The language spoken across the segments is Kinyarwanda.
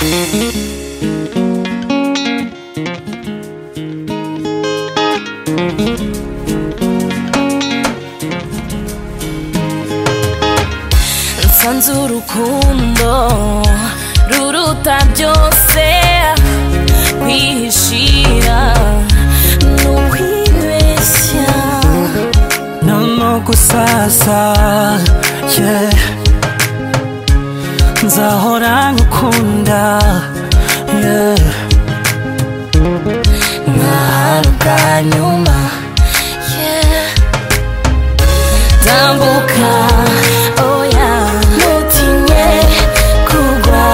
nsanze urukundo ruruta byose kwihishira n'ukwibeshya no gusasa nzahora ngukunda nkahari bwa nyuma tambuka oya ntutinye kugwa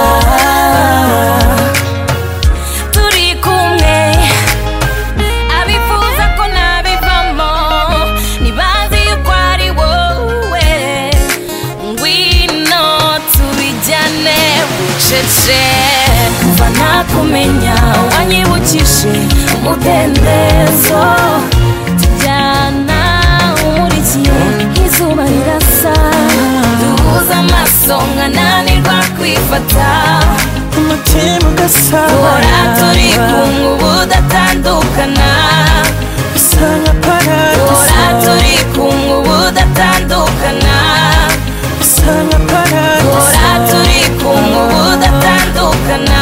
turi kumwe abifuza ko nabivamo ntibazi yuko ari wowe ngwino tubijyane bucece kuva nakumenya wanyibukije umudendezo tujyana umurikiye izuba rirasa duhuza amaso nkananirwa kwifata umutima ugasabana duhora turi kumwe ubudatandukana bisa nka paradizo duhora turi kumwe ubudatandukana bisa nka paradizo duhora turi kumwe ubudatandukana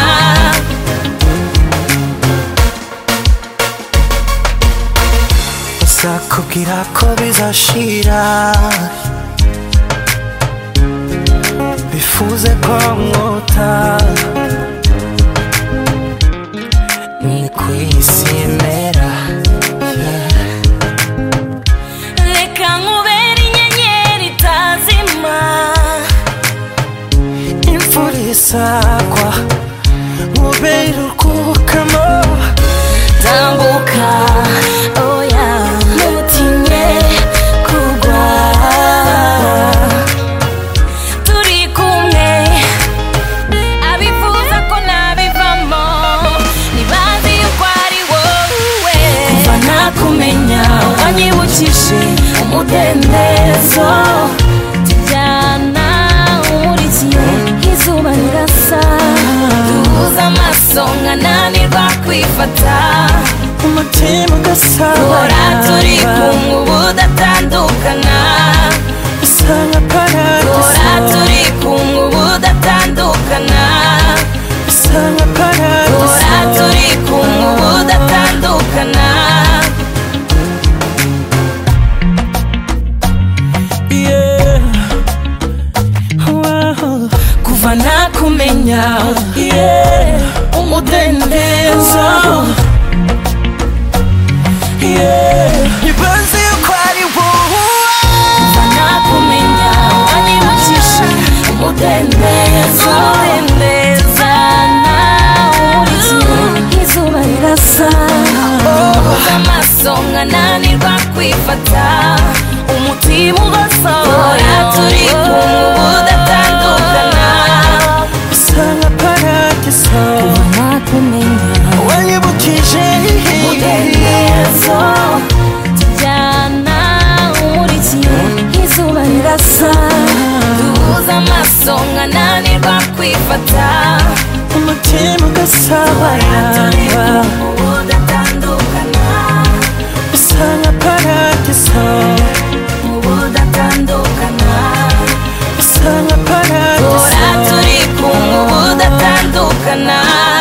uzakubwira ko bizashira bifuze ko mwota ni ku isi imera reka nkubere inyenyeri itazima imvura isagwa nkubere urwukamo tambuka oya ntutinye kugwa turi kumwe abifuza ko nabivamo ntibazi yuko ari wowe kuva nakumenya wanyibukije umudendezo tujyana umurikiye izuba rirasa duhuza amaso nkananirwa kwifata umutima ugasabana duhora turi kumwe ubudatandukana bisa nka paradizo duhora turi kumwe ubudatandukana bisa nka paradizo duhora turi kumwe ubudatandukana kuva nakumenya umudendezo ntibazi yuko ari wowe kuva nakumenya wanyibukije umudendezo izuba rirasa duhuza amaso nkananirwa kwifata umutima ugasohora turi kumwe ubudatandukana bisa nka paradizo kuva nakumenya wanyibukije umudendezo tujyana umurikiye izuba rirasa duhuza amaso nkananirwa kwifata umutima ugasabana ubudatandukana bisa nka paradizo ubudatandukana bisa nka paradizo duhora turi kumwe ubudatandukana